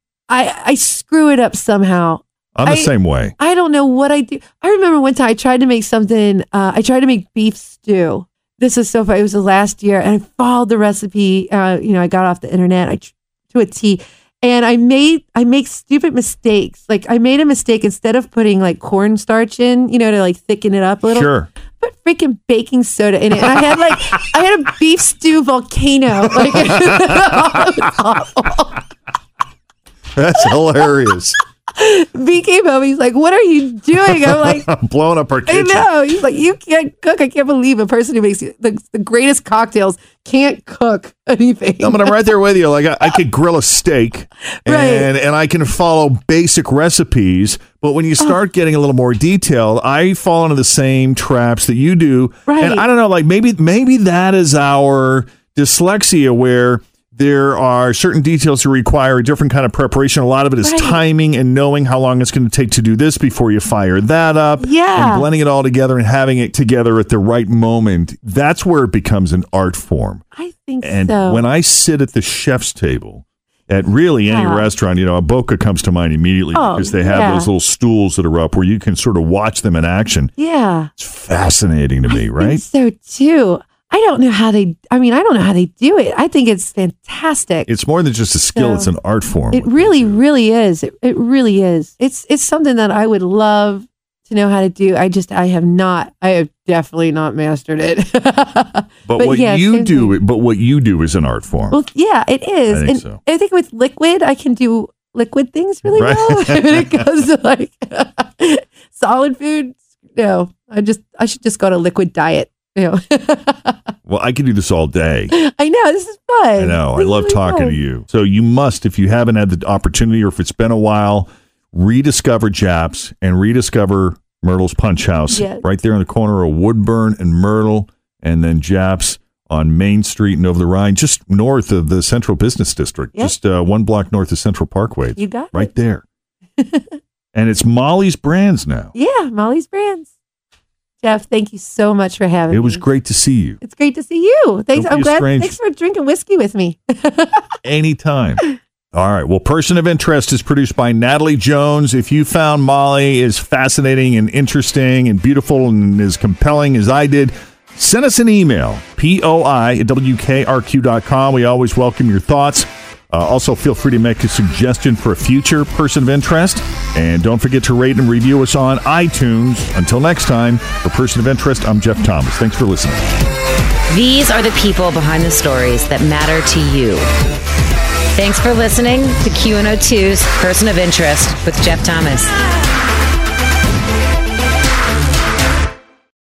I screw it up somehow. I'm the same way. I don't know what I do. I remember one time I tried to make something. I tried to make beef stew. This is so funny. It was the last year, and I followed the recipe. I got off the internet to a T, and I make stupid mistakes. Like I made a mistake instead of putting like cornstarch in, to like thicken it up a little. Sure. Put freaking baking soda in it, and I had a beef stew volcano. Like it was awful. That's hilarious. B came home. He's like, "What are you doing?" I'm like, I'm blowing up our I kitchen. know. He's like, "You can't cook." I can't believe a person who makes the greatest cocktails can't cook anything. No, but I'm right there with you. Like I could grill a steak, and I can follow basic recipes. But when you start getting a little more detailed, I fall into the same traps that you do. Right. And I don't know, like maybe that is our dyslexia, where there are certain details that require a different kind of preparation. A lot of it is Right. timing and knowing how long it's going to take to do this before you fire that up. Yeah. And blending it all together and having it together at the right moment. That's where it becomes an art form. I think And so. when I sit at the chef's table at really any Yeah. restaurant, a Boca comes to mind immediately Oh, because they have yeah. those little stools that are up where you can sort of watch them in action. Yeah. It's fascinating to me, I right? think so too. I don't know how they do it. I think it's fantastic. It's more than just a skill; So, it's an art form. It really, really is. It really is. It's something that I would love to know how to do. I have definitely not mastered it. But what yeah, you same do, thing. but what you do is an art form. Well, yeah, it is. I think And so. I think with liquid, I can do liquid things really Right. well. When it comes to like solid food, no, I should just go to liquid diet. Well, I could do this all day. I know, this is fun. I know. I This is love really talking fun. to you. So you must, if you haven't had the opportunity or if it's been a while, rediscover Japs and rediscover Myrtle's Punch House Yes. right there in the corner of Woodburn and Myrtle, and then Japs on Main Street and over the Rhine, just north of the Central Business District, Yep. just 1 block north of Central Parkway. You got right it. there. And it's Molly's Brands now. Yeah, Molly's Brands. Jeff, thank you so much for having me. It was great to see you. It's great to see you. Thanks. Don't I'm be a glad. stranger. Thanks for drinking whiskey with me. Anytime. All right. Well, Person of Interest is produced by Natalie Jones. If you found Molly as fascinating and interesting and beautiful and as compelling as I did, send us an email, poi@wkrq.com. We always welcome your thoughts. Also, feel free to make a suggestion for a future Person of Interest. And don't forget to rate and review us on iTunes. Until next time, for Person of Interest, I'm Jeff Thomas. Thanks for listening. These are the people behind the stories that matter to you. Thanks for listening to Q102's Person of Interest with Jeff Thomas.